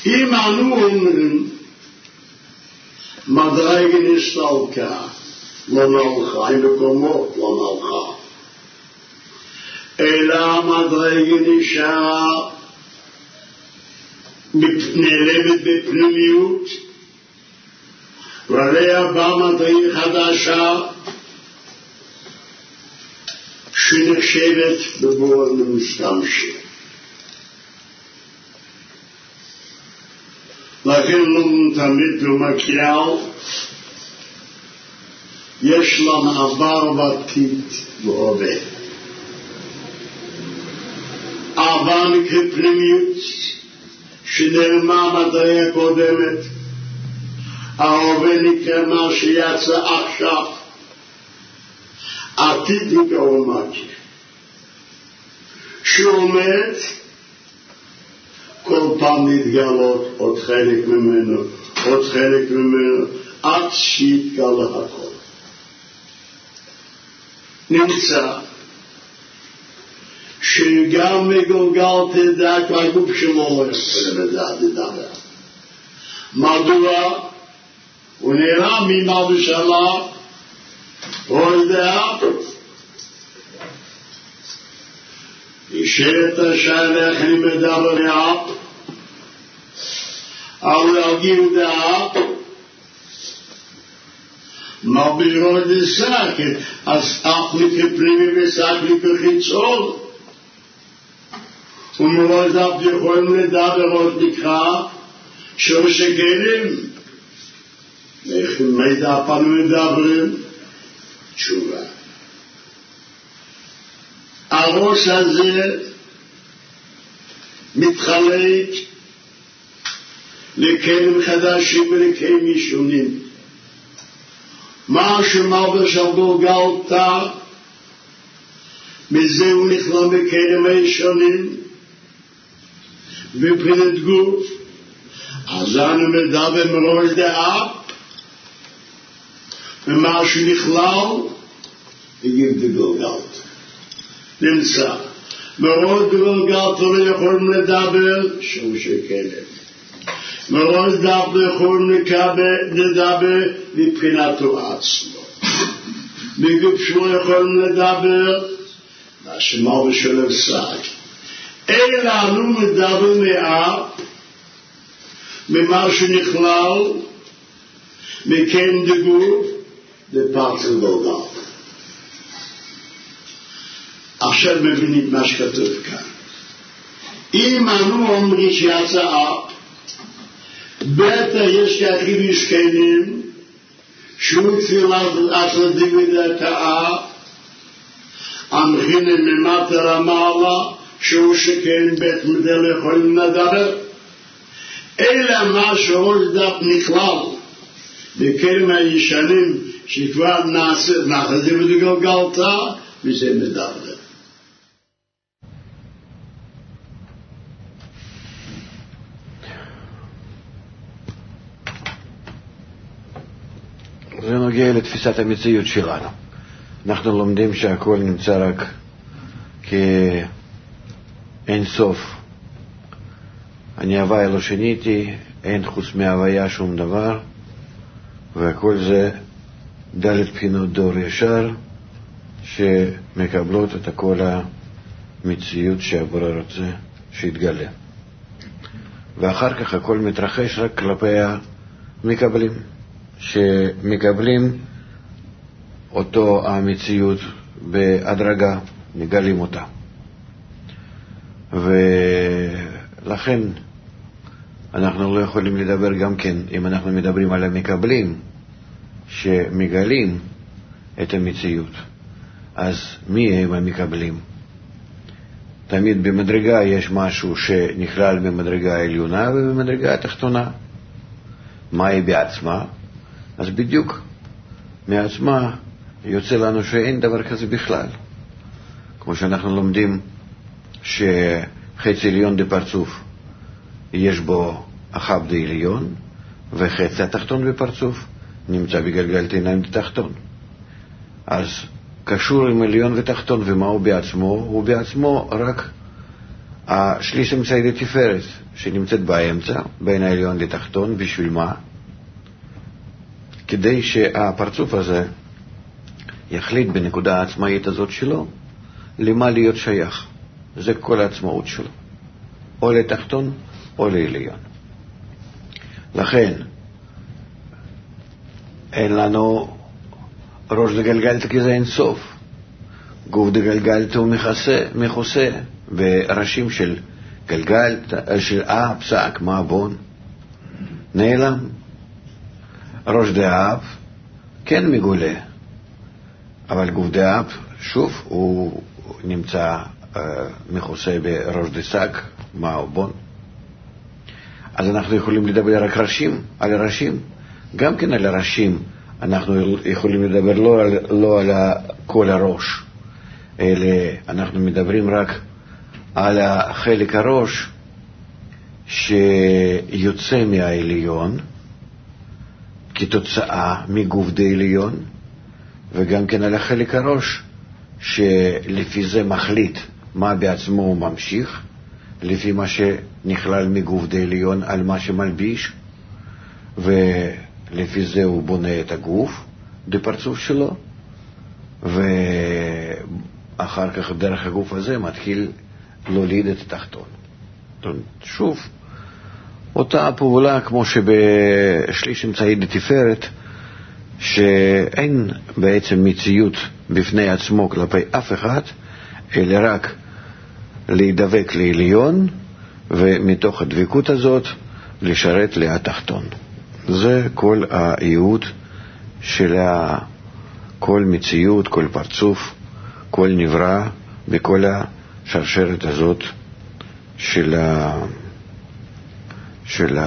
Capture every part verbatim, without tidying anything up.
אם אנו אומרים מדרגה נסתלקה, לא נלכה, עם מקומות לא נלכה, אלא מדרגה נשארה נעלמת בפנימיות, ועליה באה מדרגה חדשה שנחשבת בבורא למשתמשים. לכן לא תמיד במקריאל יש לנו עבר ועתיד והווה. עבר נקרא פנימיות שנעלמה מדרגה קודמת, ההווה נקרא מה שיצא עכשיו, עתיד נקרא מכיר שעומד כל פעם להתגלות עוד חלק ממנו, עוד חלק ממנו, עד שיתגלה הכל. נמצא שגם מגולגל תדע כבר גוף שלו לא יכול לדעת לדבר. מדוע? הוא נראה ממד ושלה, הוא יודע, ישרת השאלה אני מדבר לאט, אבל אגיד דעת, מה בירו דסקת, אז אחלי כפנימי וסקלי כחיצון, ומרוז דף יכולים לדבר עוד נקרא, שהוא שגרים, מידע פנו מדברים, תשובה. הראש הזה מתחלק לכלים חדשים ולכלים שונים. מה שמלבש על גולגלתה, מזה הוא נכלל בכלים שונים מבחינת גוף. אז אנו מדבר מראש דעת, ומה שנכלל הגיב בגולגלתה. נמצא מראש גולגלתה לא יכולים לדבר שום שכלב, מראש דווקא יכולים לדבר מבחינתו עצמו, בגוף שלו יכולים לדבר מה שמר ושלב סק, אלא אנו מדבר מעט ממה שנכלל מכן דגוף בפרט גולגלתה. עכשיו מבינים מה שכתוב כאן. אם אנו אומרים שיצאה, בטח יש כאחיו ישכנים, שהוא תפילת עצלדים ודקאה, המכינים ממטה רמאללה, שהוא שכן בית מדל יכולים לדבר, אלא מה שהוא דף נכלל, בכלים הישנים שכבר נחזים וגולגלתה, וזה מדבר. זה נוגע לתפיסת המציאות שלנו. אנחנו לומדים שהכל נמצא רק כאין סוף. אני הוויה לא שיניתי, אין חוץ מהוויה שום דבר, והכל זה דלת בחינות דור ישר שמקבלות את כל המציאות שהבורא רוצה שיתגלה. ואחר כך הכל מתרחש רק כלפי המקבלים, שמקבלים אותו המציאות בהדרגה, נגלים אותה. ולכן אנחנו לא יכולים לדבר גם כן, אם אנחנו מדברים על המקבלים שמגלים את המציאות, אז מי הם המקבלים? תמיד במדרגה יש משהו שנכלל במדרגה העליונה ובמדרגה התחתונה. מה היא בעצמה? אז בדיוק מעצמה יוצא לנו שאין דבר כזה בכלל. כמו שאנחנו לומדים שחצי עליון דפרצוף יש בו אחב דעליון, וחצי התחתון בפרצוף נמצא בגלגל עיניים דתחתון. אז קשור עם עליון ותחתון, ומה הוא בעצמו? הוא בעצמו רק השליש אמצעי לתפארת שנמצאת באמצע, בין העליון לתחתון, בשביל מה? כדי שהפרצוף הזה יחליט בנקודה העצמאית הזאת שלו למה להיות שייך. זה כל העצמאות שלו, או לתחתון או לעליון. לכן אין לנו ראש דגלגלתא כי זה אין סוף. גוף דגלגלתא הוא מכסה, מכוסה בראשים של גלגלתא, של אב, פסק, מעבון, נעלם. ראש דאב כן מגולה, אבל גוף דאב שוב הוא נמצא uh, מכוסה בראש דסק, מעבון. אז אנחנו יכולים לדבר רק ראשים, על הראשים. גם כן על הראשים אנחנו יכולים לדבר לא על, לא על כל הראש, אלא אנחנו מדברים רק על החלק הראש שיוצא מהעליון כתוצאה מגוף דעליון, וגם כן על החלק הראש שלפי זה מחליט מה בעצמו הוא ממשיך, לפי מה שנכלל מגוף דעליון על מה שמלביש, ולפי זה הוא בונה את הגוף בפרצוף שלו, ואחר כך דרך הגוף הזה מתחיל להוליד את התחתון. שוב, אותה פעולה כמו שבשליש אמצעי לתפארת, שאין בעצם מציאות בפני עצמו כלפי אף אחד, אלא רק להידבק לעליון, ומתוך הדבקות הזאת לשרת לתחתון. זה כל הייעוד של כל מציאות, כל פרצוף, כל נברא בכל השרשרת הזאת של ה... של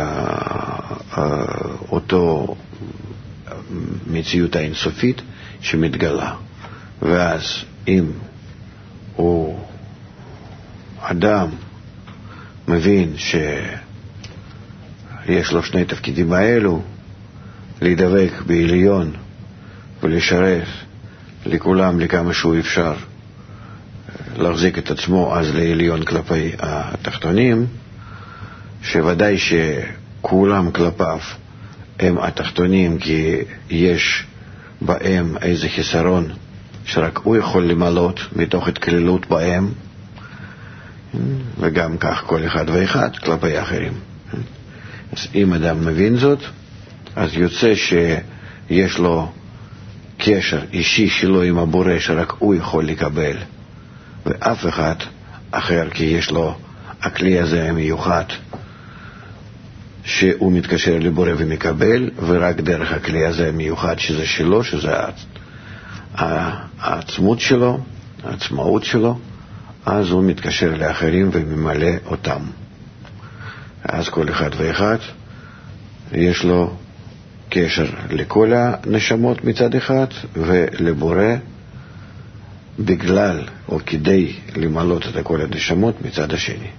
אותו מציאות האינסופית שמתגלה. ואז אם הוא אדם מבין שיש לו שני תפקידים האלו, להידבק בעליון ולשרת לכולם לכמה שהוא אפשר, להחזיק את עצמו אז לעליון כלפי התחתונים, שוודאי שכולם כלפיו הם התחתונים, כי יש בהם איזה חיסרון שרק הוא יכול למלות מתוך התכלילות בהם, וגם כך כל אחד ואחד כלפי אחרים. אז אם אדם מבין זאת, אז יוצא שיש לו קשר אישי שלו עם הבורא שרק הוא יכול לקבל, ואף אחד אחר, כי יש לו הכלי הזה המיוחד שהוא מתקשר לבורא ומקבל, ורק דרך הכלי הזה המיוחד שזה שלו, שזה העצמות שלו, העצמאות שלו, אז הוא מתקשר לאחרים וממלא אותם. אז כל אחד ואחד יש לו קשר לכל הנשמות מצד אחד, ולבורא בגלל או כדי למלות את כל הנשמות מצד השני.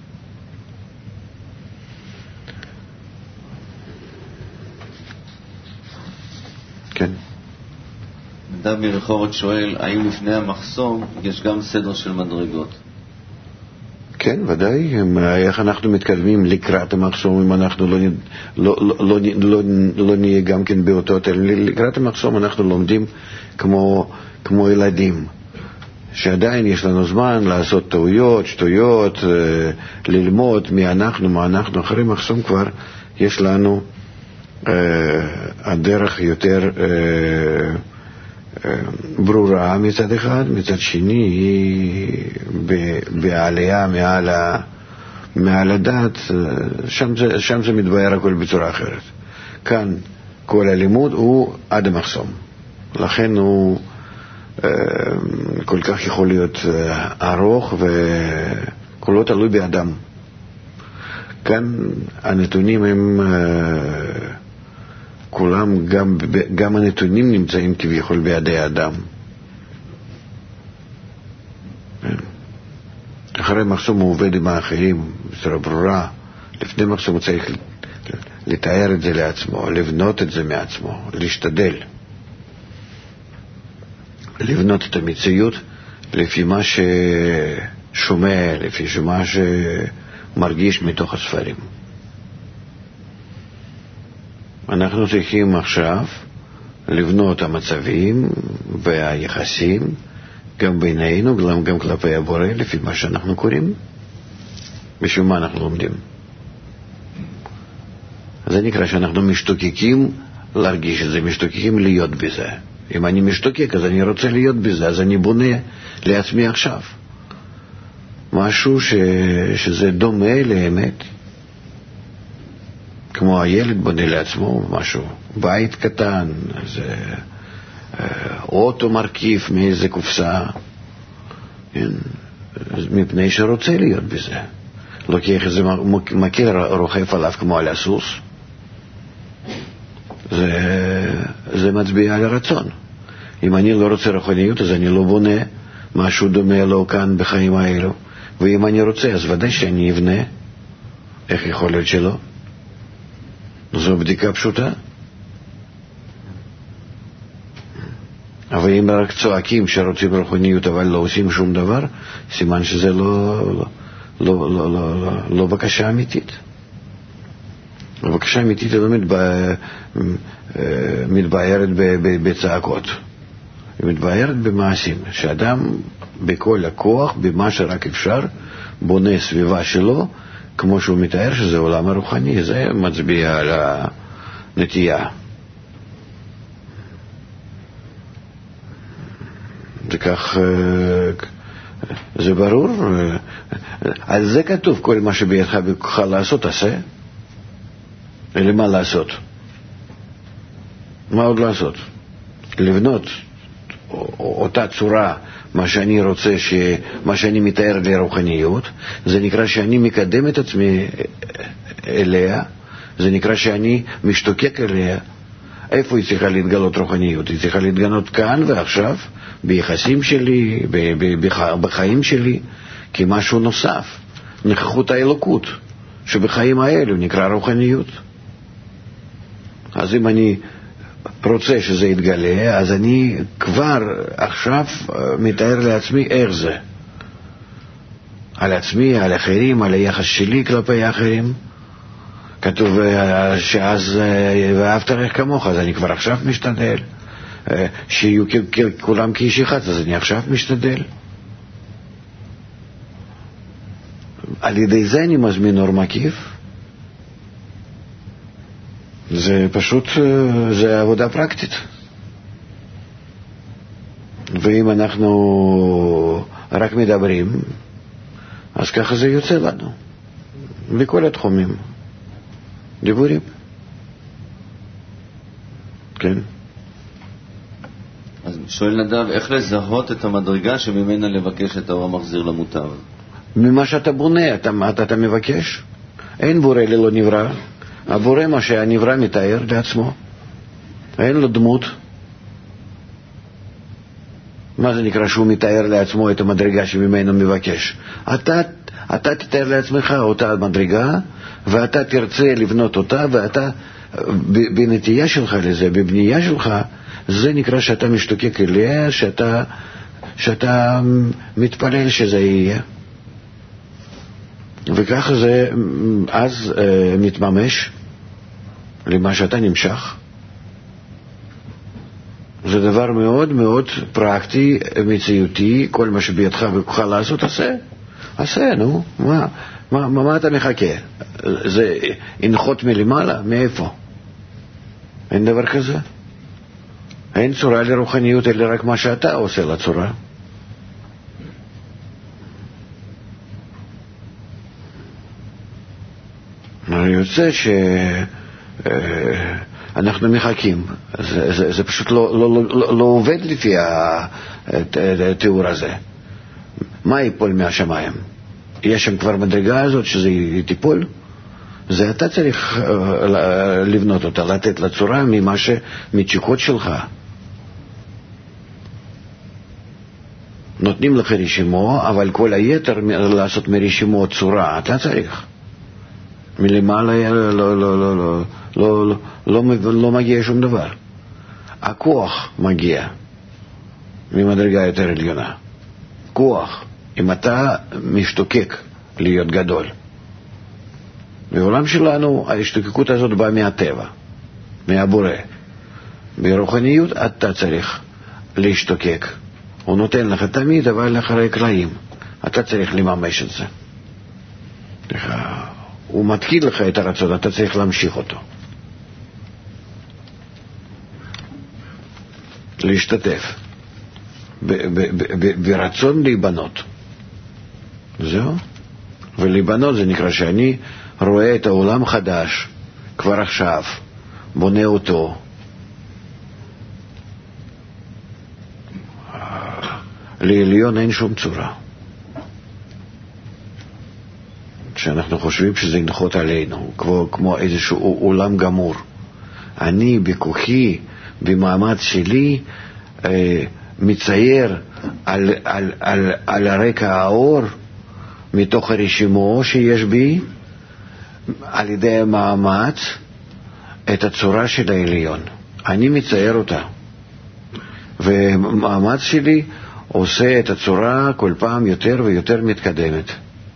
כן. דב מרחובות שואל, האם לפני המחסום יש גם סדר של מדרגות? כן, ודאי. איך אנחנו מתקדמים לקראת המחסום אם אנחנו לא, לא, לא, לא, לא, לא נהיה גם כן באותות? לקראת המחסום אנחנו לומדים כמו, כמו ילדים, שעדיין יש לנו זמן לעשות טעויות, שטויות, ללמוד מי אנחנו, מה אנחנו. אחרי מחסום כבר יש לנו הדרך יותר ברורה מצד אחד, מצד שני היא בעלייה מעל, מעל הדת, שם זה, שם זה מתבהר הכל בצורה אחרת. כאן כל הלימוד הוא עד המחסום, לכן הוא כל כך יכול להיות ארוך וכולו תלוי באדם. כאן הנתונים הם כולם, גם, גם הנתונים נמצאים כביכול בידי האדם. אחרי מחסום הוא עובד עם האחרים בצורה ברורה. לפני מחסום הוא צריך לתאר את זה לעצמו, לבנות את זה מעצמו, להשתדל לבנות את המציאות לפי מה שומע, לפי מה שמרגיש מתוך הספרים. אנחנו צריכים עכשיו לבנות המצבים והיחסים גם בינינו, גם, גם כלפי הבורא, לפי מה שאנחנו קוראים. בשביל מה אנחנו לומדים? זה נקרא שאנחנו משתוקקים להרגיש את זה, משתוקקים להיות בזה. אם אני משתוקק, אז אני רוצה להיות בזה, אז אני בונה לעצמי עכשיו משהו ש... שזה דומה לאמת, כמו הילד בונה לעצמו משהו, בית קטן, זה אוטו מרכיב מאיזה קופסה, מפני שרוצה להיות בזה. לוקח איזה מקל רוחף עליו כמו על הסוס, זה, זה מצביע על הרצון. אם אני לא רוצה רוחניות, אז אני לא בונה משהו דומה לו כאן בחיים האלו. ואם אני רוצה, אז ודאי שאני אבנה. איך יכול להיות שלא? זו בדיקה פשוטה. אבל אם רק צועקים שרוצים רוחניות אבל לא עושים שום דבר, סימן שזה לא, לא, לא, לא, לא, לא, לא בקשה אמיתית. הבקשה אמיתית לא מתבארת, מתבארת בצעקות. היא מתבארת במעשים. שאדם בכל הכוח, במה שרק אפשר, בונה סביבה שלו, כמו שהוא מתאר שזה עולם הרוחני. זה מצביע על הנטייה. זה כך, זה ברור. על זה כתוב, כל מה שבידך בכוחך לעשות, עשה. אלא מה לעשות? מה עוד לעשות? לבנות אותה צורה, מה שאני רוצה, מה שאני מתאר לרוחניות, זה נקרא שאני מקדם את עצמי אליה, זה נקרא שאני משתוקק אליה. איפה היא צריכה להתגלות רוחניות? היא צריכה להתגלות כאן ועכשיו, ביחסים שלי, בחיים שלי, כמשהו נוסף. נוכחות האלוקות, שבחיים האלו נקרא רוחניות. אז אם אני רוצה שזה יתגלה, אז אני כבר עכשיו מתאר לעצמי איך זה. על עצמי, על אחרים, על היחס שלי כלפי האחרים. כתוב שאז ואהבת לך כמוך, אז אני כבר עכשיו משתדל. שיהיו כולם כאיש אחד, אז אני עכשיו משתדל. על ידי זה אני מזמין אור מקיף. זה פשוט, זה עבודה פרקטית. ואם אנחנו רק מדברים, אז ככה זה יוצא לנו. בכל התחומים. דיבורים. כן. אז שואל נדב, איך לזהות את המדרגה שממנה לבקש את האור המחזיר למוטב? ממה שאתה בונה, אתה, אתה, אתה מבקש. אין בורא ללא נברא. הבורא מה שהנברא מתאר לעצמו. אין לו דמות. מה זה נקרא שהוא מתאר לעצמו את המדרגה שממנו מבקש? אתה, אתה תתאר לעצמך אותה מדרגה, ואתה תרצה לבנות אותה, ואתה בנטייה שלך לזה, בבנייה שלך, זה נקרא שאתה משתוקק אליה, שאתה, שאתה מתפלל שזה יהיה. וככה זה אז אה, מתממש למה שאתה נמשך. זה דבר מאוד מאוד פרקטי, מציאותי, כל מה שבידך וכוחך לעשות, עשה. עשה, נו. מה, מה, מה, מה אתה מחכה? זה הנחות מלמעלה? מאיפה? אין דבר כזה. אין צורה לרוחניות, אלא רק מה שאתה עושה לצורה. אני יוצא שאנחנו מחכים. זה, זה, זה פשוט לא, לא, לא, לא עובד לפי התיאור הזה. מה ייפול מהשמיים? יש שם כבר מדרגה הזאת שזה טיפול? זה אתה צריך לבנות אותה, לתת לצורה ממה שמצ'יקות שלך. נותנים לך רשימו, אבל כל היתר לעשות מרשימו צורה, אתה צריך. מלמעלה לא, לא, לא, לא, לא, לא, לא, לא מגיע שום דבר. הכוח מגיע ממדרגה יותר עליונה. כוח. אם אתה משתוקק להיות גדול. בעולם שלנו ההשתוקקות הזאת באה מהטבע, מהבורא. ברוחניות אתה צריך להשתוקק. הוא נותן לך תמיד, אבל אחרי קלעים. אתה צריך לממש את זה. הוא מתקיד לך את הרצון, אתה צריך להמשיך אותו. להשתתף. ברצון להיבנות. זהו. ולהיבנות זה נקרא שאני רואה את העולם חדש, כבר עכשיו, בונה אותו. לעליון אין שום צורה. שאנחנו חושבים שזה ינחות עלינו, כמו, כמו איזשהו עולם גמור. אני בכוחי, במאמץ שלי, אה, מצייר על, על, על, על הרקע האור, מתוך הרשימו שיש בי, על ידי המאמץ, את הצורה של העליון. אני מצייר אותה. ומאמץ שלי עושה את הצורה כל פעם יותר ויותר מתקדמת.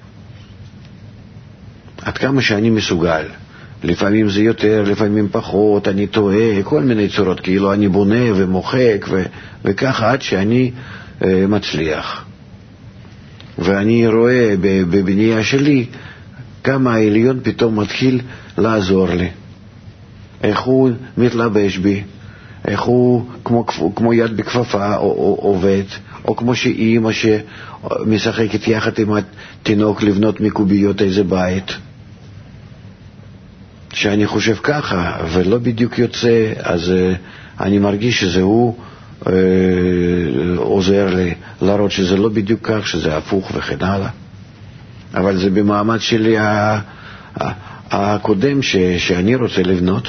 עד כמה שאני מסוגל. לפעמים זה יותר, לפעמים פחות, אני טועה, כל מיני צורות, כאילו אני בונה ומוחק ו- וככה עד שאני אה, מצליח. ואני רואה בבנייה שלי כמה העליון פתאום מתחיל לעזור לי. איך הוא מתלבש בי, איך הוא כמו, כמו יד בכפפה או, או, עובד, או כמו שאימא שמשחקת יחד עם התינוק לבנות מקוביות איזה בית. שאני חושב ככה ולא בדיוק יוצא, אז uh, אני מרגיש שזה הוא uh, עוזר לי להראות שזה לא בדיוק כך, שזה הפוך וכן הלאה. אבל זה במעמד שלי ה- ה- הקודם ש- שאני רוצה לבנות.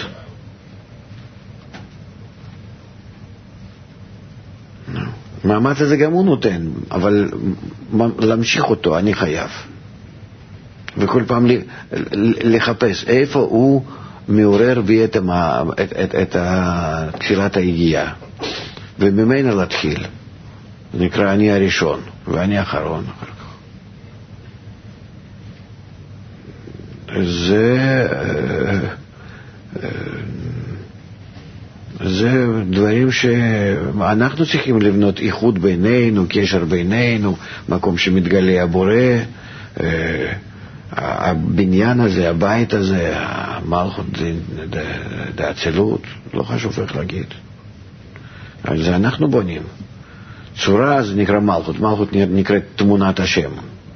מעמד הזה גם הוא נותן, אבל להמשיך אותו אני חייב. וכל פעם לחפש איפה הוא מעורר בי את, המה, את, את, את תחילת היגיעה, וממנה להתחיל. זה נקרא אני הראשון ואני האחרון. זה זה דברים שאנחנו צריכים לבנות איחוד בינינו, קשר בינינו, מקום שמתגלה הבורא, הבניין הזה, הבית הזה, המלכות, האצילות, לא חשוב איך להגיד. על זה אנחנו בונים. צורה זה נקרא מלכות, מלכות נקראת תמונת השם.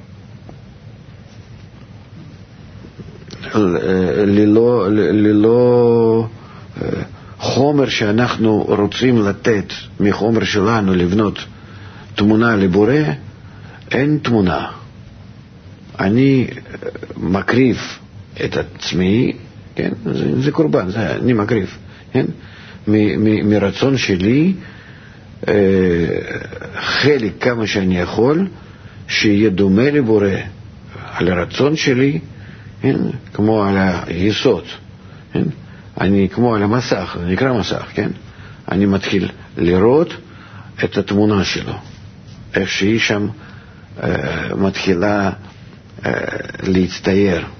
ללא, ללא חומר שאנחנו רוצים לתת מחומר שלנו לבנות תמונה לבורא, אין תמונה. אני מקריב את עצמי, כן? זה, זה קורבן, זה, אני מקריב, כן? מ, מ, מרצון שלי, אה, חלק כמה שאני יכול, שיהיה דומה לבורא, על הרצון שלי, כן? כמו על היסוד, כן? אני כמו על המסך, זה נקרא מסך, כן? אני מתחיל לראות את התמונה שלו, איך שהיא שם אה, מתחילה להצטייר.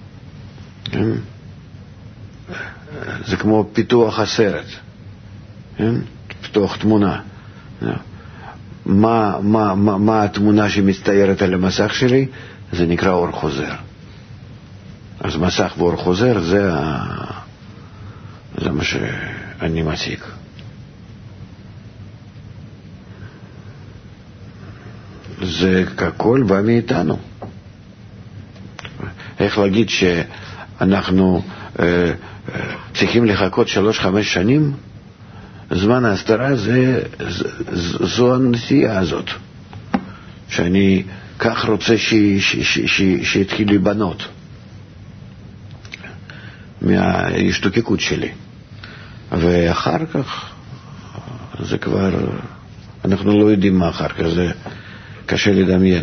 זה כמו פיתוח הסרט, פיתוח תמונה. מה, מה, מה, מה התמונה שמצטיירת על המסך שלי? זה נקרא אור חוזר. אז מסך ואור חוזר זה, זה מה שאני מציג. זה ככל בא מאיתנו. איך להגיד שאנחנו אה, אה, צריכים לחכות שלוש חמש שנים? זמן ההסתרה זה, ז, ז, זו הנסיעה הזאת, שאני כך רוצה ש, ש, ש, ש, שיתחיל להיבנות מההשתוקקות שלי, ואחר כך זה כבר אנחנו לא יודעים מה אחר כך, זה קשה לדמיין.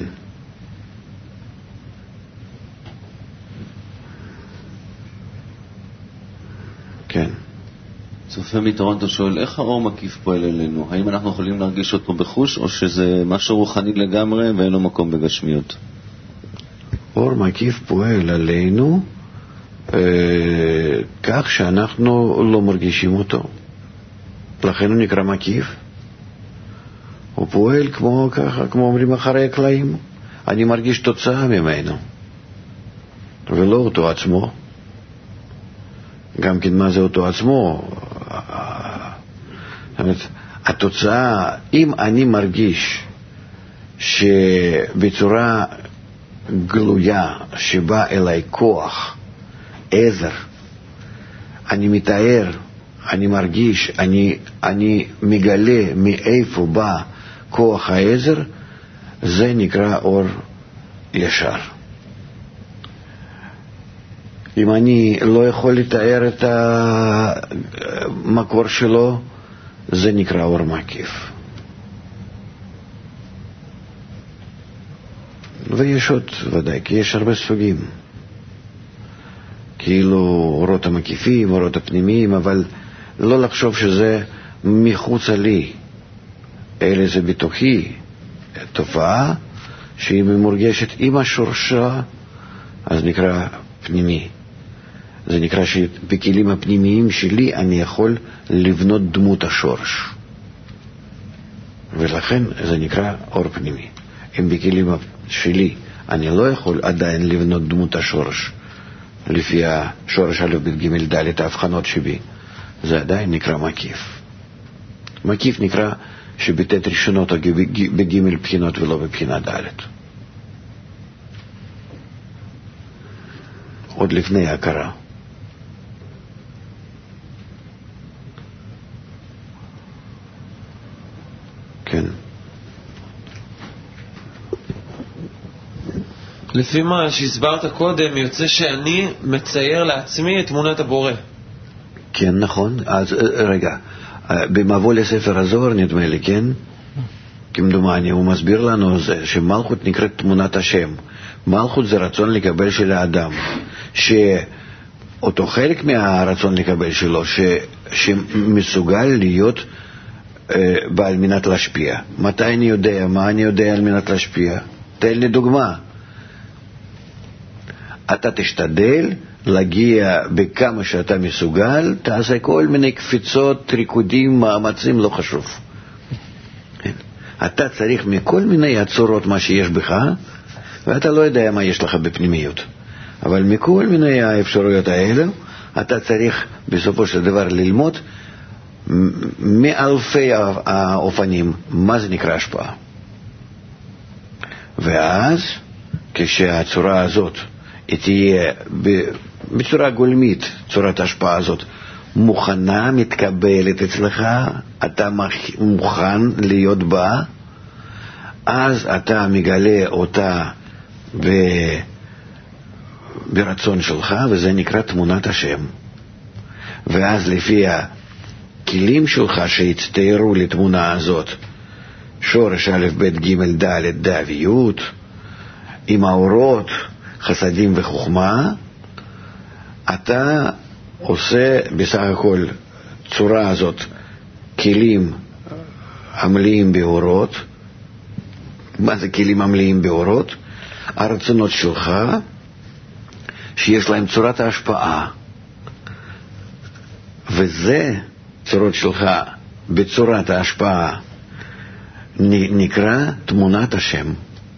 צופה מטורונטו שואל, איך האור מקיף פועל אלינו? האם אנחנו יכולים להרגיש אותו בחוש, או שזה משהו רוחני לגמרי ואין לו מקום בגשמיות? אור מקיף פועל עלינו אה, כך שאנחנו לא מרגישים אותו. לכן הוא נקרא מקיף. הוא פועל כמו ככה, כמו אומרים אחרי הקלעים. אני מרגיש תוצאה ממנו, ולא אותו עצמו. גם כן מה זה אותו עצמו? זאת אומרת, התוצאה, אם אני מרגיש שבצורה גלויה שבא אליי כוח, עזר, אני מתאר, אני מרגיש, אני, אני מגלה מאיפה בא כוח העזר, זה נקרא אור ישר. אם אני לא יכול לתאר את המקור שלו, זה נקרא אור מקיף. ויש עוד ודאי, כי יש הרבה סוגים. כאילו אורות המקיפים, אורות הפנימיים, אבל לא לחשוב שזה מחוץ לי, אלא זה בתוכי תופעה שהיא מורגשת עם השורשה, אז נקרא פנימי. זה נקרא שבכלים הפנימיים שלי אני יכול לבנות דמות השורש, ולכן זה נקרא אור פנימי. אם בכלים שלי אני לא יכול עדיין לבנות דמות השורש לפי השורש א' ב' ג' ד' ההבחנות שבי, זה עדיין נקרא מקיף. מקיף נקרא שבתת ראשונות או בג' בחינות ולא בבחינה ד', עוד לפני ההכרה. כן. לפי מה שהסברת קודם, יוצא שאני מצייר לעצמי את תמונת הבורא. כן, נכון. אז רגע, במבוא לספר הזוהר נדמה לי, כן? כמדומני, הוא מסביר לנו זה, שמלכות נקראת תמונת השם. מלכות זה רצון לקבל של האדם, שאותו חלק מהרצון לקבל שלו, ש, שמסוגל להיות אה, בעל מנת להשפיע. מתי אני יודע? מה אני יודע על מנת להשפיע? תן לי דוגמה. אתה תשתדל להגיע בכמה שאתה מסוגל, תעשה כל מיני קפיצות, ריקודים, מאמצים, לא חשוב. אתה צריך מכל מיני הצורות מה שיש בך, ואתה לא יודע מה יש לך בפנימיות. אבל מכל מיני האפשרויות האלה, אתה צריך בסופו של דבר ללמוד מאלפי האופנים, מה זה נקרא השפעה. ואז, כשהצורה הזאת תהיה בצורה גולמית, צורת ההשפעה הזאת, מוכנה, מתקבלת אצלך, אתה מוכן להיות בה, אז אתה מגלה אותה ב... ברצון שלך, וזה נקרא תמונת השם. ואז לפי הכלים שלך שהצטיירו לתמונה הזאת, שורש א' ב' ג' ד' ד' עם האורות, חסדים וחוכמה, אתה עושה בסך הכל צורה הזאת, כלים המלאים באורות. מה זה כלים המלאים באורות? הרצונות שלך שיש להם צורת ההשפעה, וזה צורות שלך בצורת ההשפעה נקרא תמונת השם.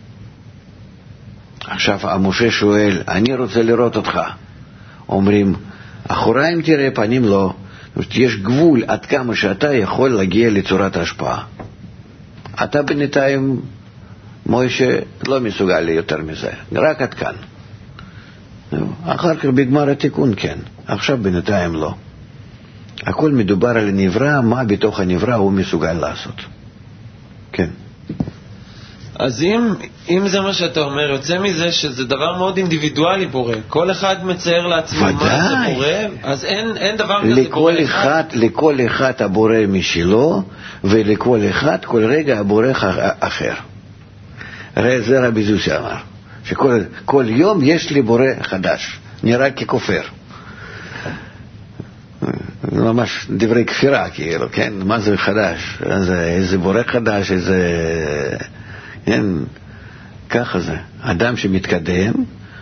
עכשיו המשה שואל, אני רוצה לראות אותך. אומרים, אחוריים תראה, פנים לא. יש גבול עד כמה שאתה יכול להגיע לצורת ההשפעה. אתה בינתיים, מוישה, לא מסוגל לי יותר מזה, רק עד כאן. אחר כך בגמר התיקון כן, עכשיו בינתיים לא. הכל מדובר על הנברא, מה בתוך הנברא הוא מסוגל לעשות. כן. אז אם, אם זה מה שאתה אומר, יוצא מזה שזה דבר מאוד אינדיבידואלי בורא. כל אחד מצייר לעצמו מה זה בורא, אז אין, אין דבר כזה בורא אחד. לכל אחד הבורא משלו, ולכל אחד כל רגע הבורא אחר. הרי זה רבי זוסי אמר, שכל כל יום יש לי בורא חדש, נראה ככופר. ממש דברי כפירה, כאילו, כן? מה זה חדש? איזה, איזה בורא חדש, איזה... כן, ככה זה. אדם שמתקדם,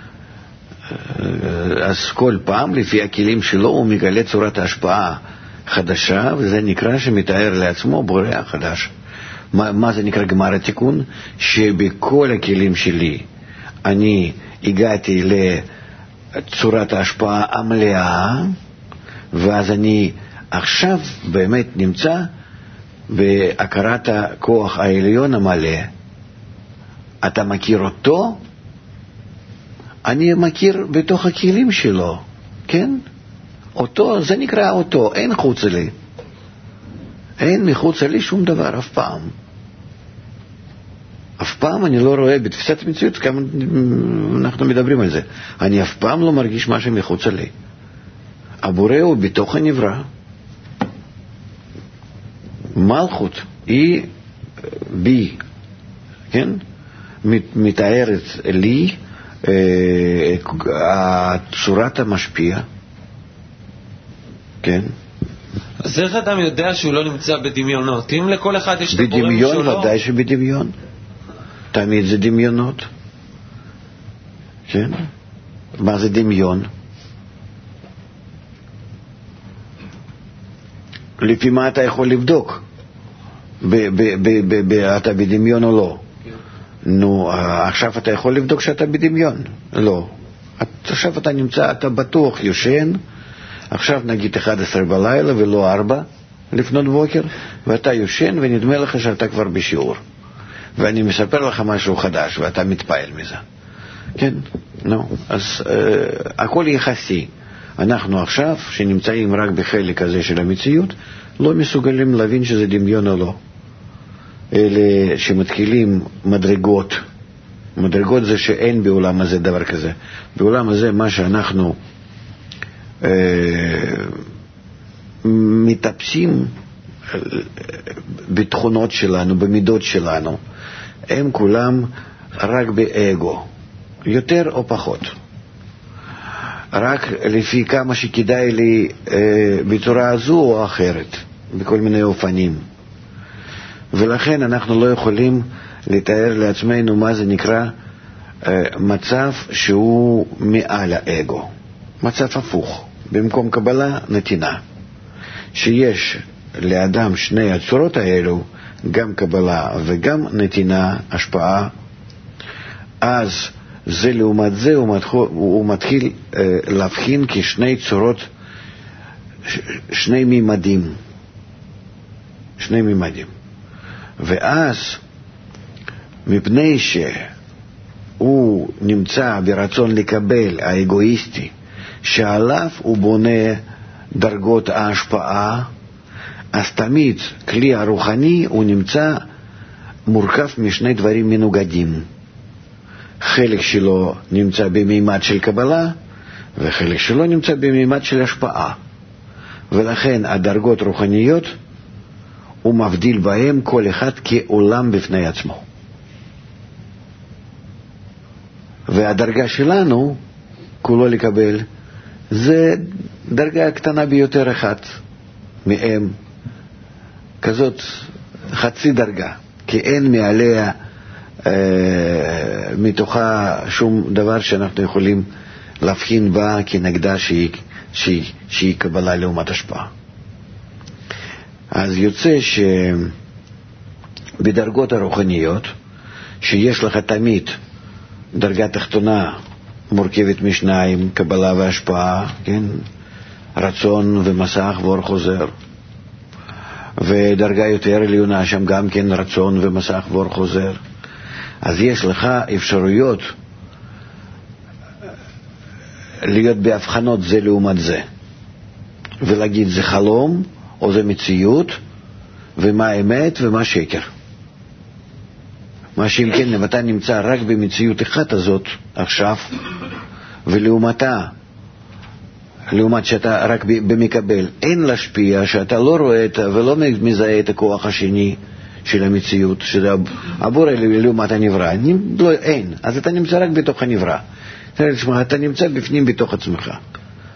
אז כל פעם, לפי הכלים שלו, הוא מגלה צורת ההשפעה חדשה, וזה נקרא שמתאר לעצמו בורא חדש. מה, מה זה נקרא גמר התיקון? שבכל הכלים שלי אני הגעתי לצורת ההשפעה המלאה, ואז אני עכשיו באמת נמצא בהכרת הכוח העליון המלא. אתה מכיר אותו? אני מכיר בתוך הכלים שלו, כן? אותו, זה נקרא אותו, אין חוץ לי. אין מחוץ לי שום דבר, אף פעם. אף פעם אני לא רואה בתפיסת המציאות, כמה אנחנו מדברים על זה. אני אף פעם לא מרגיש משהו מחוץ לי. הבורא הוא בתוך הנברא. מלכות היא בי, כן? מתארת לי צורת המשפיע, כן? אז איך אדם יודע שהוא לא נמצא בדמיונות? אם לכל אחד יש את הבורא משלו... בדמיון, ודאי שבדמיון. תמיד זה דמיונות. כן? מה זה דמיון? לפי מה אתה יכול לבדוק? אתה בדמיון או לא? נו, עכשיו אתה יכול לבדוק שאתה בדמיון? לא. עכשיו אתה נמצא, אתה בטוח יושן, עכשיו נגיד אחת עשרה בלילה ולא ארבע לפנות בוקר, ואתה יושן ונדמה לך שאתה כבר בשיעור. ואני מספר לך משהו חדש ואתה מתפעל מזה. כן? נו, אז אה, הכל יחסי. אנחנו עכשיו, שנמצאים רק בחלק הזה של המציאות, לא מסוגלים להבין שזה דמיון או לא. אלה שמתחילים מדרגות. מדרגות זה שאין בעולם הזה דבר כזה. בעולם הזה מה שאנחנו אה, מטפסים בתכונות שלנו, במידות שלנו, הם כולם רק באגו, יותר או פחות. רק לפי כמה שכדאי לי אה, בצורה הזו או אחרת, בכל מיני אופנים. ולכן אנחנו לא יכולים לתאר לעצמנו מה זה נקרא אה, מצב שהוא מעל האגו. מצב הפוך, במקום קבלה נתינה. שיש לאדם שני הצורות האלו, גם קבלה וגם נתינה, השפעה, אז זה לעומת זה הוא מתחיל, הוא מתחיל אה, להבחין כשני צורות, ש, שני מימדים. שני מימדים. ואז, מפני שהוא נמצא ברצון לקבל האגואיסטי, שעליו הוא בונה דרגות ההשפעה, אז תמיד כלי הרוחני הוא נמצא מורכב משני דברים מנוגדים. חלק שלו נמצא במימד של קבלה, וחלק שלו נמצא במימד של השפעה. ולכן הדרגות רוחניות, הוא מבדיל בהם כל אחד כעולם בפני עצמו. והדרגה שלנו, כולו לקבל, זה דרגה קטנה ביותר אחת מהם, כזאת חצי דרגה, כי אין מעליה אה, מתוכה שום דבר שאנחנו יכולים להבחין בה כנגדה שהיא, שהיא, שהיא קבלה לעומת השפעה. אז יוצא שבדרגות הרוחניות, שיש לך תמיד דרגה תחתונה מורכבת משניים, קבלה והשפעה, כן? רצון ומסך ואור חוזר. ודרגה יותר עליונה שם גם כן רצון ומסך ואור חוזר. אז יש לך אפשרויות להיות בהבחנות זה לעומת זה. ולהגיד זה חלום או זה מציאות, ומה אמת ומה שקר. מה שאם כן, אם אתה נמצא רק במציאות אחת הזאת עכשיו, ולעומתה, לעומת שאתה רק במקבל, אין להשפיע, שאתה לא רואה את, ולא מזהה את הכוח השני של המציאות, שזה הבורא לעומת הנברא, לא, אין. אז אתה נמצא רק בתוך הנברא. אתה נמצא בפנים בתוך עצמך.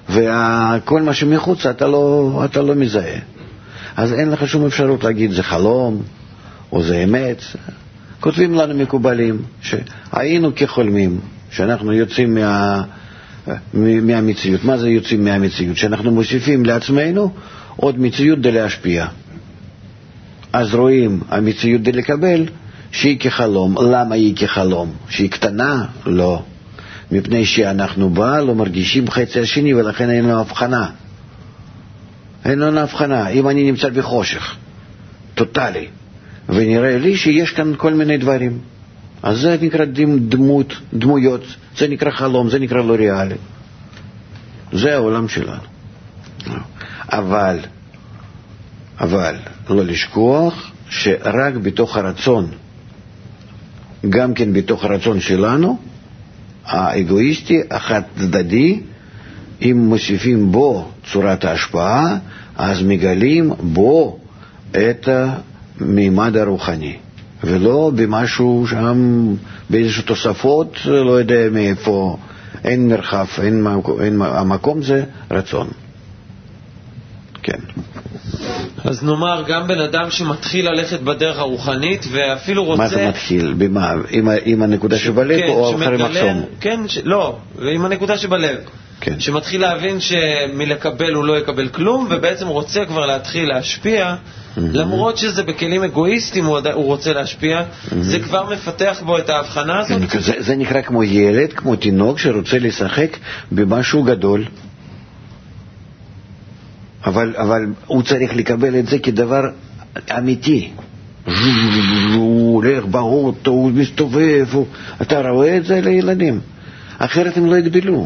וכל מה שמחוץ אתה לא, אתה לא מזהה. אז אין לך שום אפשרות להגיד זה חלום או זה אמת. כותבים לנו מקובלים שהיינו כחולמים, שאנחנו יוצאים מה, מהמציאות. מה זה יוצאים מהמציאות? שאנחנו מוסיפים לעצמנו עוד מציאות כדי להשפיע. אז רואים המציאות כדי לקבל שהיא כחלום. למה היא כחלום? שהיא קטנה? לא. מפני שאנחנו בה לא מרגישים חצי השני, ולכן אין לנו הבחנה. אין לנו הבחנה. אם אני נמצא בחושך טוטלי, ונראה לי שיש כאן כל מיני דברים, אז זה נקרא דמות, דמויות, זה נקרא חלום, זה נקרא לא ריאלי. זה העולם שלנו. אבל, אבל לא לשכוח שרק בתוך הרצון, גם כן בתוך הרצון שלנו, האגואיסטי, החד צדדי, אם מוסיפים בו צורת ההשפעה, אז מגלים בו את המימד הרוחני, ולא במשהו שם, באיזשהו תוספות, לא יודע מאיפה, אין מרחב, אין, אין, המקום זה רצון. כן. אז נאמר, גם בן אדם שמתחיל ללכת בדרך הרוחנית, ואפילו רוצה... מה זה מתחיל? במה? עם, עם הנקודה ש... שבלב כן, או אחרי מחסום? כן, ש... לא, עם הנקודה שבלב. כן. שמתחיל להבין שמלקבל הוא לא יקבל כלום, ובעצם רוצה כבר להתחיל להשפיע, mm-hmm. למרות שזה בכלים אגואיסטיים הוא, הוא רוצה להשפיע, mm-hmm. זה כבר מפתח בו את ההבחנה הזאת? כן, זה, זה נקרא כמו ילד, כמו תינוק שרוצה לשחק במשהו גדול. אבל, אבל הוא צריך לקבל את זה כדבר אמיתי. הוא הולך באוטו, הוא מסתובב, הוא... אתה רואה את זה לילדים, אחרת הם לא יגדלו.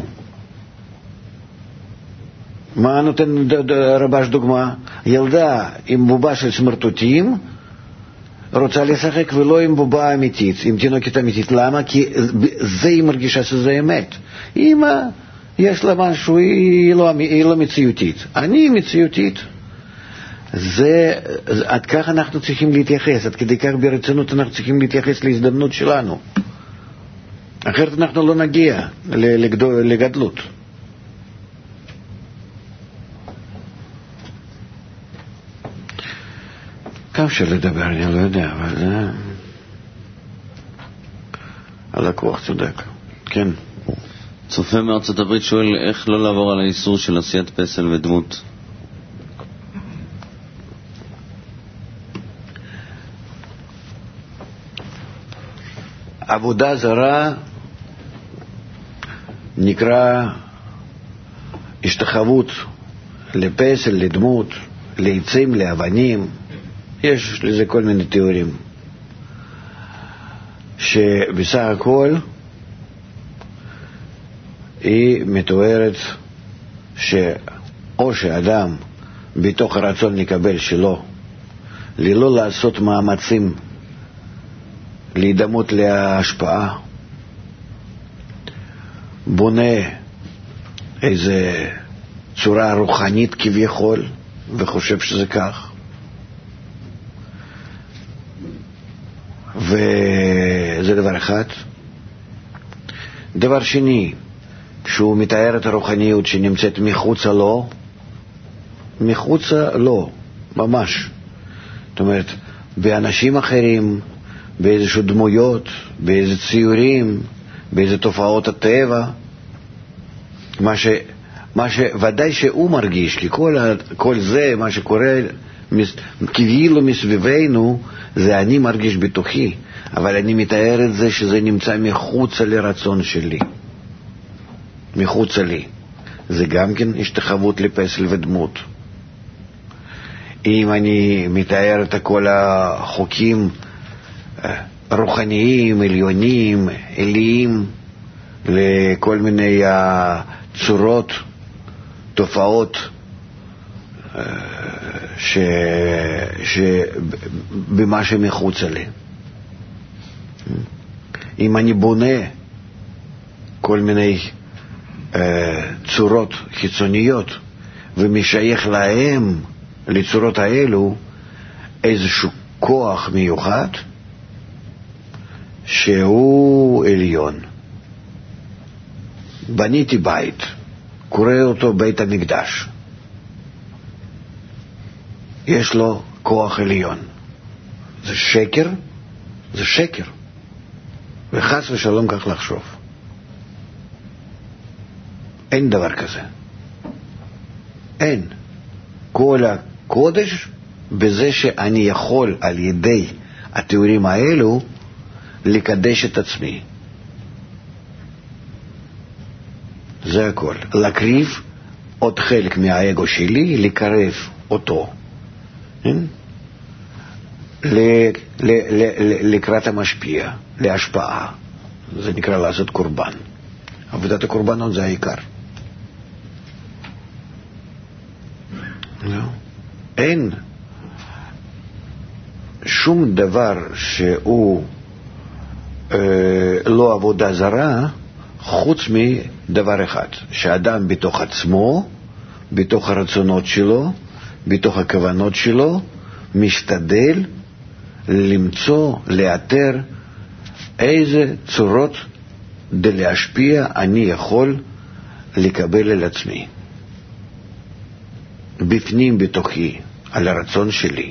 מה נותן רבש דוגמה? ילדה עם בובה של סמרטוטים רוצה לשחק ולא עם בובה אמיתית, עם תינוקת אמיתית. למה? כי זה היא מרגישה שזה אמת. אמא יש לה משהו, היא לא, היא לא מציאותית. אני מציאותית. זה, עד כך אנחנו צריכים להתייחס, עד כדי כך ברצינות אנחנו צריכים להתייחס להזדמנות שלנו. אחרת אנחנו לא נגיע לגדול, לגדלות. כמה אפשר לדבר, אני לא יודע, אבל זה... הלקוח צודק. כן. צופה מארצות הברית שואל איך לא לעבור על האיסור של עשיית פסל ודמות. עבודה זרה נקרא השתחוות לפסל, לדמות, לעצים, לאבנים. יש לזה כל מיני תיאורים שבסך הכל היא מתוארת שאו שאדם בתוך הרצון לקבל שלו, ללא לעשות מאמצים להידמות להשפעה, בונה איזה צורה רוחנית כביכול וחושב שזה כך, וזה דבר אחד. דבר שני, כשהוא מתאר את הרוחניות שנמצאת מחוצה לו, מחוצה לו, ממש. זאת אומרת, באנשים אחרים, באיזשהו דמויות, באיזה ציורים, באיזה תופעות הטבע, מה ש... מה שוודאי שהוא מרגיש, כי כל, כל זה, מה שקורה כאילו מסביבנו, זה אני מרגיש בתוכי, אבל אני מתאר את זה שזה נמצא מחוץ לרצון שלי, מחוץ לי. זה גם כן השתחוות לפסל ודמות. אם אני מתאר את כל החוקים רוחניים, עליונים, אליים, לכל מיני צורות, תופעות ש... שבמה שמחוץ לי. אם אני בונה כל מיני uh, צורות חיצוניות ומשייך להם, לצורות האלו, איזשהו כוח מיוחד שהוא עליון. בניתי בית, קורא אותו בית המקדש. יש לו כוח עליון. זה שקר? זה שקר. וחס ושלום כך לחשוב. אין דבר כזה. אין. כל הקודש בזה שאני יכול על ידי התיאורים האלו לקדש את עצמי. זה הכל. להקריב עוד חלק מהאגו שלי, לקרב אותו. לקראת המשפיע, להשפעה. זה נקרא לעשות קורבן. עבודת הקורבנות זה העיקר. אין שום דבר שהוא אה, לא עבודה זרה חוץ מדבר אחד, שאדם בתוך עצמו, בתוך הרצונות שלו, בתוך הכוונות שלו, משתדל למצוא, לאתר איזה צורות כדי להשפיע אני יכול לקבל על עצמי. בפנים בתוכי, על הרצון שלי.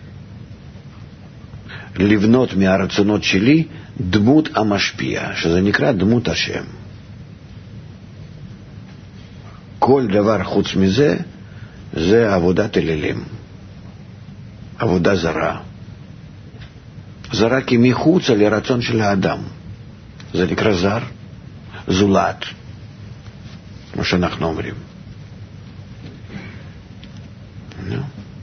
לבנות מהרצונות שלי דמות המשפיע, שזה נקרא דמות השם. כל דבר חוץ מזה, זה עבודת אלילים. עבודה זרה. זרה כי מחוץ לרצון של האדם. זה נקרא זר, זולת, מה שאנחנו אומרים. No.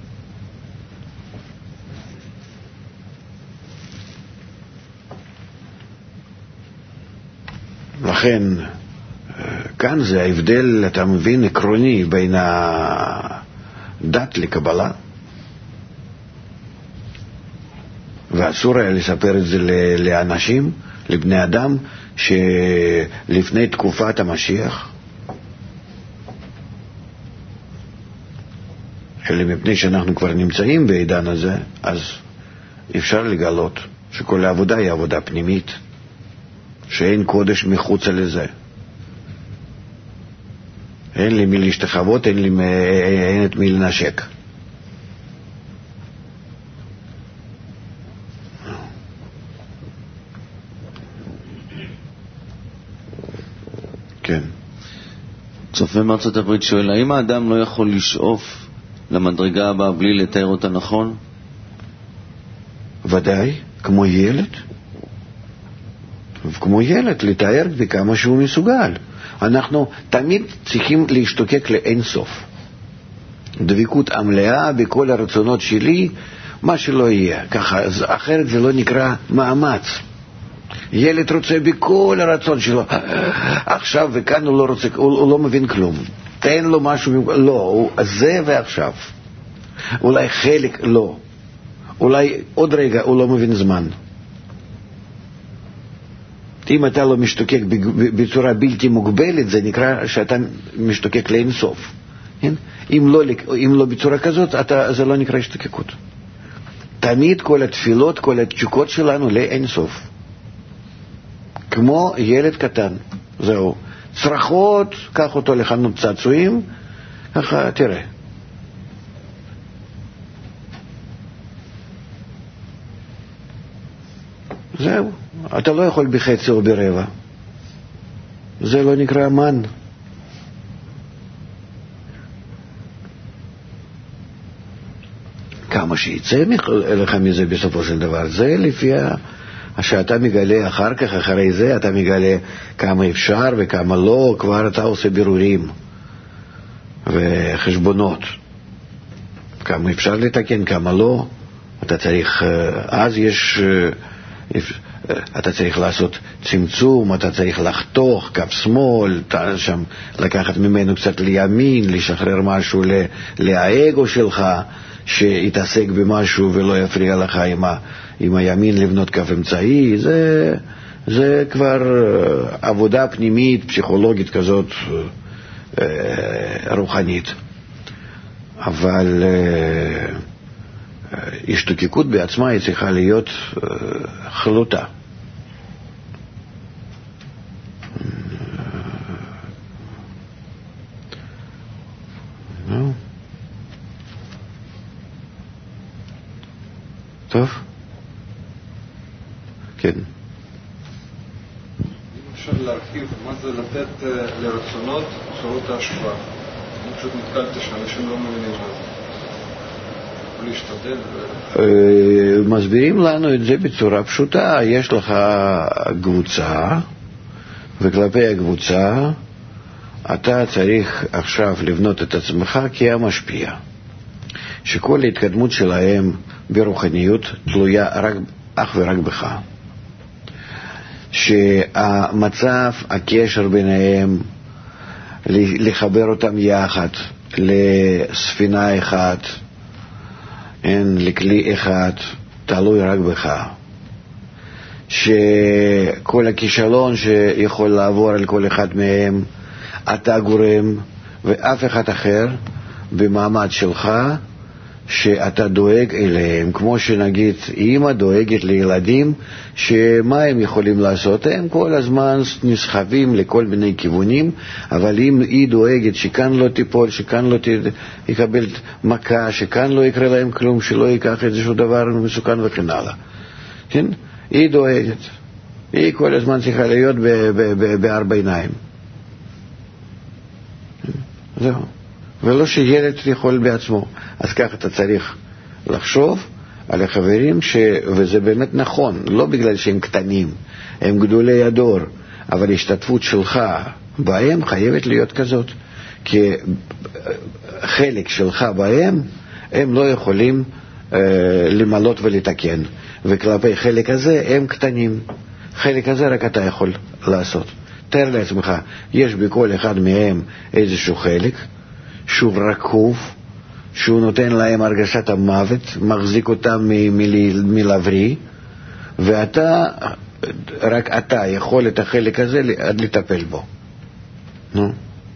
לכן, כאן זה ההבדל, אתה מבין, עקרוני בין הדת לקבלה. ואסור היה לספר את זה לאנשים, לבני אדם, שלפני תקופת המשיח, אלא מפני שאנחנו כבר נמצאים בעידן הזה, אז אפשר לגלות שכל העבודה היא עבודה פנימית, שאין קודש מחוץ לזה. אין לי מי להשתחוות, אין לי אין את מי לנשק. כן. צופה מארצות הברית שואל, האם האדם לא יכול לשאוף למדרגה הבאה בלי לתאר אותה נכון? ודאי, כמו ילד. כמו ילד, לתאר בכמה שהוא מסוגל. אנחנו תמיד צריכים להשתוקק לאין סוף. דבקות המלאה בכל הרצונות שלי, מה שלא יהיה. ככה, אחרת זה לא נקרא מאמץ. ילד רוצה בכל הרצון שלו. עכשיו וכאן הוא לא רוצה, הוא, הוא לא מבין כלום. תן לו משהו, לא, הוא, זה ועכשיו. אולי חלק, לא. אולי עוד רגע הוא לא מבין זמן. אם אתה לא משתוקק בצורה בלתי מוגבלת, זה נקרא שאתה משתוקק לאין סוף. אם לא, אם לא בצורה כזאת, אתה, זה לא נקרא השתוקקות. תמיד כל התפילות, כל התשוקות שלנו לאין סוף. כמו ילד קטן. זהו. צרחות, קח אותו לחנות צעצועים, ככה תראה. זהו. אתה לא יכול בחצי או ברבע. זה לא נקרא אמן. כמה שיצא לך מזה בסופו של דבר, זה לפי שאתה מגלה אחר כך, אחרי זה אתה מגלה כמה אפשר וכמה לא, כבר אתה עושה בירורים וחשבונות. כמה אפשר לתקן, כמה לא. אתה צריך, אז יש, אתה צריך לעשות צמצום, אתה צריך לחתוך קו שמאל, שם לקחת ממנו קצת לימין, לשחרר משהו לאגו שלך, שיתעסק במשהו ולא יפריע לך עם, ה, עם הימין לבנות קו אמצעי. זה, זה כבר עבודה פנימית, פסיכולוגית כזאת, רוחנית. אבל השתוקקות בעצמה היא צריכה להיות חלוטה. טוב? כן. אפשר להרחיב מה זה לתת לרצונות חירות ההשפעה. אני פשוט נתקלתי שאנשים לא מבינים מה זה. להשתדל. מסבירים לנו את זה בצורה פשוטה. יש לך קבוצה, וכלפי הקבוצה אתה צריך עכשיו לבנות את עצמך כמשפיע. שכל ההתקדמות שלהם ברוחניות תלויה רק, אך ורק בך. שהמצב, הקשר ביניהם, לחבר אותם יחד לספינה אחת, אין, לכלי אחד, תלוי רק בך. שכל הכישלון שיכול לעבור על כל אחד מהם, אתה גורם, ואף אחד אחר במעמד שלך, שאתה דואג אליהם, כמו שנגיד אמא דואגת לילדים, שמה הם יכולים לעשות? הם כל הזמן נסחבים לכל מיני כיוונים, אבל אם היא דואגת שכאן לא תיפול, שכאן לא יקבל מכה, שכאן לא יקרה להם כלום, שלא ייקח איזשהו דבר מסוכן וכן הלאה. כן? היא דואגת. היא כל הזמן צריכה להיות בארבע עיניים. זהו. ולא שילד יכול בעצמו. אז ככה אתה צריך לחשוב על החברים, ש... וזה באמת נכון, לא בגלל שהם קטנים, הם גדולי הדור, אבל השתתפות שלך בהם חייבת להיות כזאת, כי חלק שלך בהם הם לא יכולים אה, למלות ולתקן, וכלפי חלק הזה הם קטנים. חלק הזה רק אתה יכול לעשות. תאר לעצמך, יש בכל אחד מהם איזשהו חלק שהוא רקוב, שהוא נותן להם הרגשת המוות, מחזיק אותם מלבריא, ואתה, רק אתה יכול את החלק הזה לטפל בו. נו.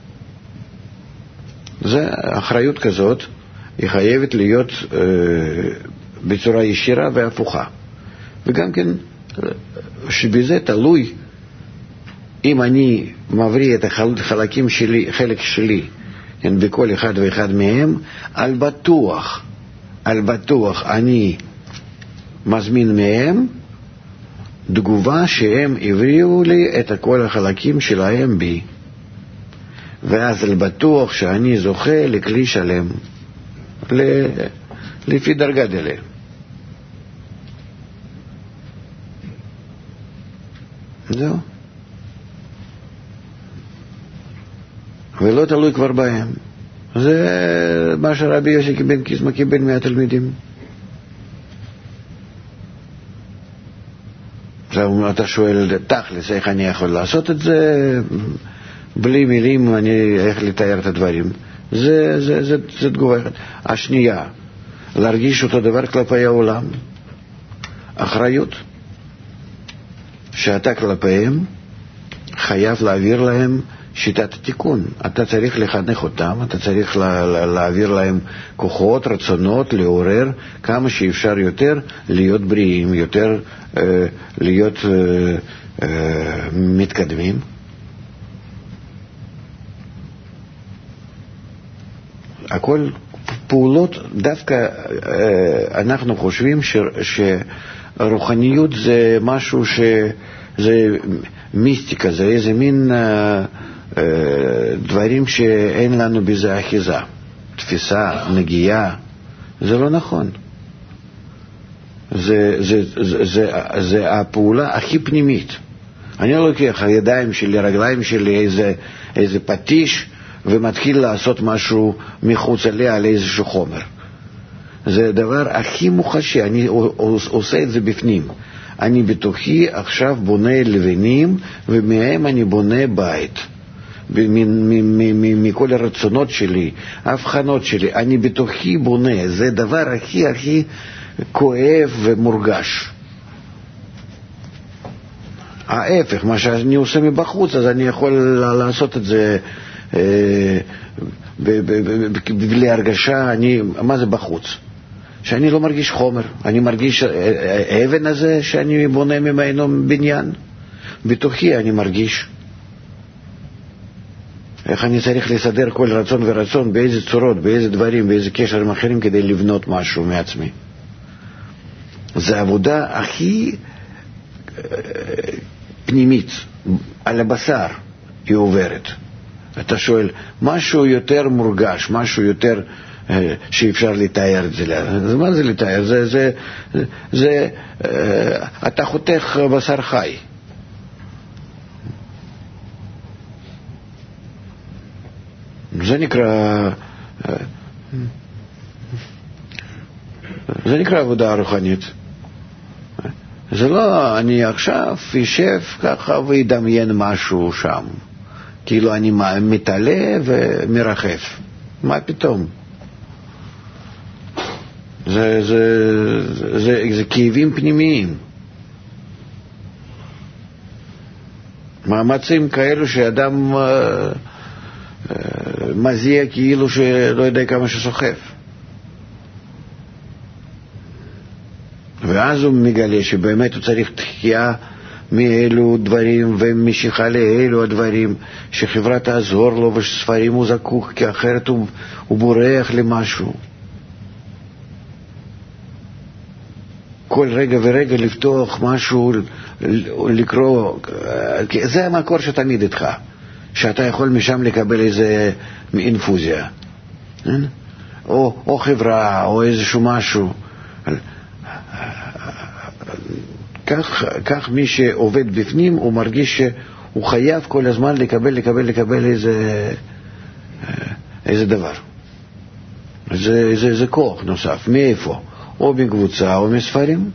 זה אחריות כזאת, היא חייבת להיות אה, בצורה ישירה והפוכה. וגם כן, שבזה תלוי, אם אני מבריא את החלקים שלי, חלק שלי, כן, בכל אחד ואחד מהם, על בטוח, על בטוח אני מזמין מהם תגובה שהם הבריאו לי את כל החלקים שלהם בי. ואז על בטוח שאני זוכה לכלי שלם, לפי דרגה דלה. זהו. ולא תלוי כבר בהם. זה מה שרבי יוסי בן קיסמא קיבל מהתלמידים. עכשיו אתה שואל תכלס איך אני יכול לעשות את זה, בלי מילים אני איך לתאר את הדברים. זה, זה, זה, זה תגובה אחת. השנייה, להרגיש אותו דבר כלפי העולם. אחריות שאתה כלפיהם חייב להעביר להם שיטת התיקון. אתה צריך לחנך אותם, אתה צריך לה, לה, להעביר להם כוחות, רצונות, לעורר כמה שאפשר יותר להיות בריאים, יותר אה, להיות אה, אה, מתקדמים. הכל פעולות, דווקא אה, אנחנו חושבים ש, שרוחניות זה משהו שזה מיסטיקה, זה איזה מין אה, דברים שאין לנו בזה אחיזה, תפיסה, נגיעה. זה לא נכון. זה, זה, זה, זה, זה הפעולה הכי פנימית. אני לא לוקח הידיים שלי, רגליים שלי, איזה, איזה פטיש, ומתחיל לעשות משהו מחוץ עליה על איזשהו חומר. זה הדבר הכי מוחשי, אני עושה את זה בפנים. אני בתוכי עכשיו בונה לבנים, ומהם אני בונה בית. מכל הרצונות שלי, ההבחנות שלי, אני בתוכי בונה. זה דבר הכי הכי כואב ומורגש. ההפך, מה שאני עושה מבחוץ, אז אני יכול לעשות את זה בלי הרגשה. אני, מה זה בחוץ? שאני לא מרגיש חומר, אני מרגיש האבן הזה שאני בונה ממנו בניין. בתוכי אני מרגיש איך אני צריך לסדר כל רצון ורצון, באיזה צורות, באיזה דברים, באיזה קשרים אחרים, כדי לבנות משהו מעצמי. זו העבודה הכי פנימית, על הבשר היא עוברת. אתה שואל, משהו יותר מורגש, משהו יותר שאפשר לתאר את זה. אז מה זה לתאר? זה, זה, זה, אתה חותך בשר חי. זה נקרא, זה נקרא עבודה רוחנית. זה לא, אני עכשיו ישב ככה וידמיין משהו שם. כאילו אני מתעלה ומרחף. מה פתאום? זה, זה, זה, זה, זה כאבים פנימיים. מאמצים כאלו שאדם uh, uh, מזיע כאילו שלא יודע כמה שסוחף. ואז הוא מגלה שבאמת הוא צריך תחייה מאלו דברים ומשיכה לאלו הדברים, שחברה תעזור לו ושספרים הוא זקוק, כי אחרת הוא, הוא בורח למשהו. כל רגע ורגע לפתוח משהו, לקרוא, זה המקור שתמיד איתך, שאתה יכול משם לקבל איזה אינפוזיה, או, או חברה או איזשהו משהו. כך, כך מי שעובד בפנים הוא מרגיש שהוא חייב כל הזמן לקבל, לקבל, לקבל איזה, איזה דבר. זה, זה, זה כוח נוסף. מאיפה? או מקבוצה או מספרים.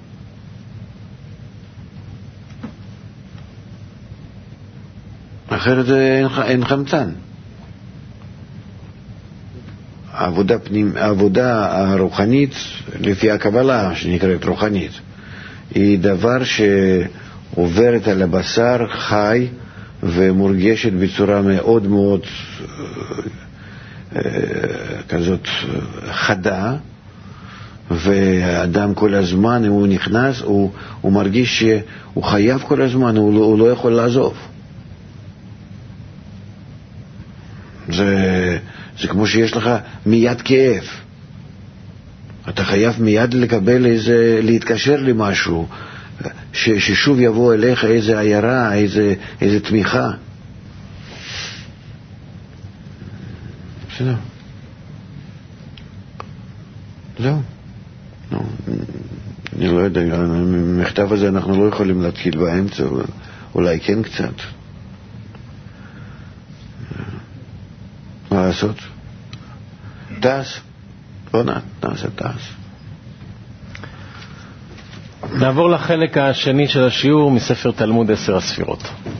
אחרת אין, אין חמצן. העבודה, פנים, העבודה הרוחנית, לפי הקבלה שנקראת רוחנית, היא דבר שעוברת על הבשר חי ומורגשת בצורה מאוד מאוד כזאת חדה, והאדם כל הזמן, אם הוא נכנס, הוא, הוא מרגיש שהוא חייב כל הזמן, הוא לא, הוא לא יכול לעזוב. זה, זה כמו שיש לך מיד כאב. אתה חייב מיד לקבל איזה, להתקשר למשהו, ש, ששוב יבוא אליך איזה עיירה, איזה, איזה תמיכה. בסדר. זהו. No, אני לא יודע, המכתב הזה אנחנו לא יכולים להתחיל באמצע, אולי כן קצת. מה לעשות? טס? לא נעשה טס. נעבור לחלק השני של השיעור מספר תלמוד עשר הספירות.